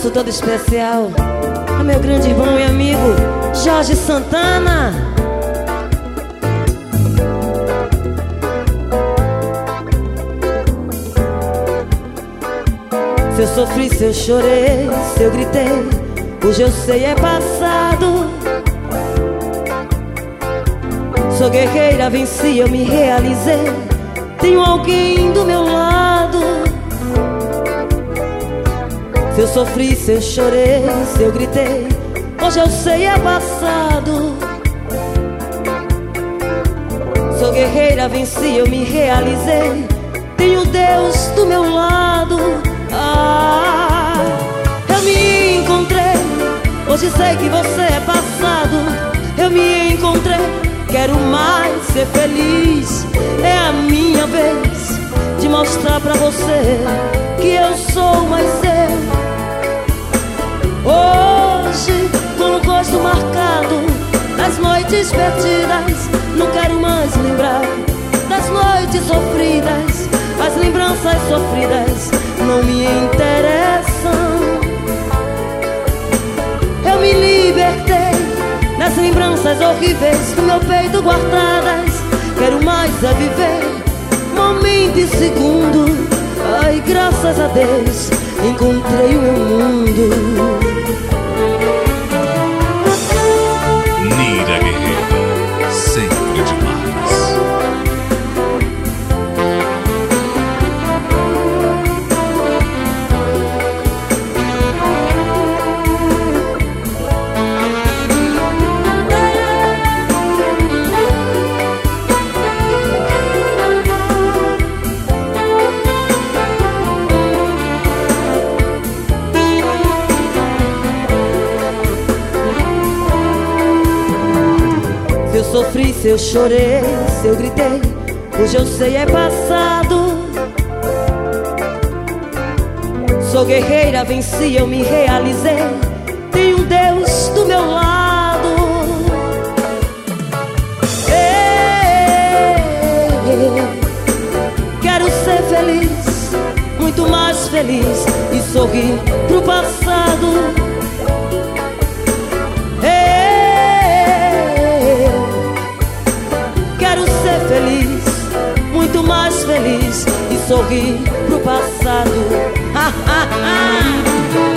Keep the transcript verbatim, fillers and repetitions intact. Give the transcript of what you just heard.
abraço todo especial a meu grande irmão e amigo Jorge Santana. Se eu sofri, se eu chorei, se eu gritei, hoje eu sei é passado. Sou guerreira, venci, eu me realizei, tenho alguém do meu lado. Se eu sofri, se eu chorei, se eu gritei, hoje eu sei é passado. Sou guerreira, venci, eu me realizei, tenho Deus do meu lado. Ah, eu me encontrei, hoje sei que você é passado. Eu me encontrei, quero mais ser feliz. É a minha vez de mostrar pra você que eu sou mais eu. Hoje, com o rosto marcado das noites perdidas, não quero mais lembrar das noites sofridas. As lembranças sofridas não me interessam. Eu me libertei das lembranças horríveis do meu peito guardadas. Quero mais é viver momento e segundo. Ai, graças a Deus, encontrei o meu mundo. Nira Guerreiro, sempre demais. Se eu sofri, se eu chorei, se eu gritei, hoje eu sei é passado. Sou guerreira, venci, eu me realizei, tenho Deus do meu lado. Ei, quero ser feliz, muito mais feliz, e sorrir pro passado. Feliz, muito mais feliz, e sorrir pro passado.